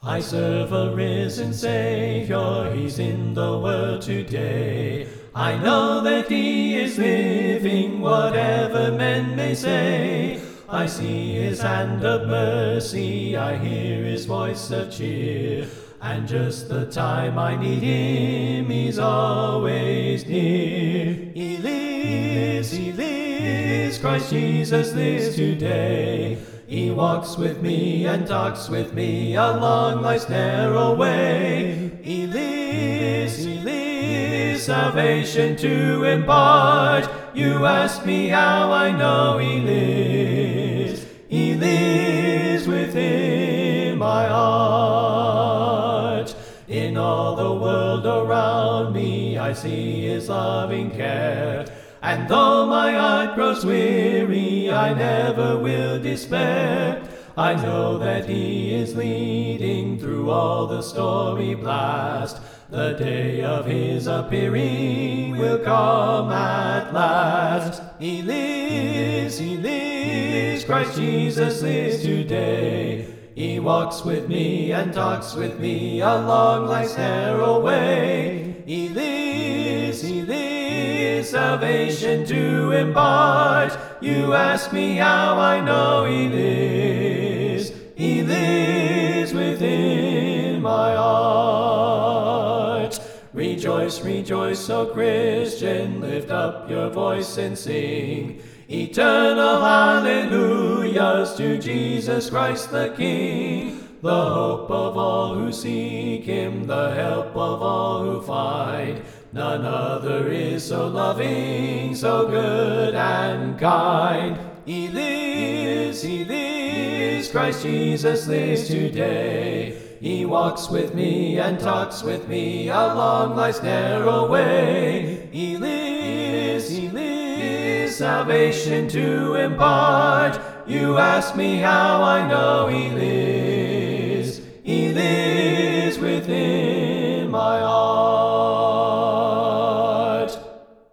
I serve a risen Savior, He's in the world today. I know that He is living, whatever men may say. I see His hand of mercy, I hear His voice of cheer. And just the time I need Him, He's always near. He lives, Christ Jesus lives today. He walks with me and talks with me along life's narrow way. He lives, salvation to impart. You ask me how I know He lives. He lives within my heart. In all the world around me I see His loving care. And though my heart grows weary, I never will despair. I know that He is leading through all the stormy blast. The day of His appearing will come at last. He lives, Christ Jesus lives today. He walks with me and talks with me along life's narrow way. He lives, salvation to impart. You ask me how I know He lives. He lives within my heart. Rejoice, rejoice, O Christian, lift up your voice and sing eternal hallelujahs to Jesus Christ the King. The hope of all who seek Him, the help of all who find. None other is so loving, so good and kind. He lives, Christ Jesus lives today. He walks with me and talks with me along life's narrow way. He lives, salvation to impart. You ask me how I know He lives. He lives within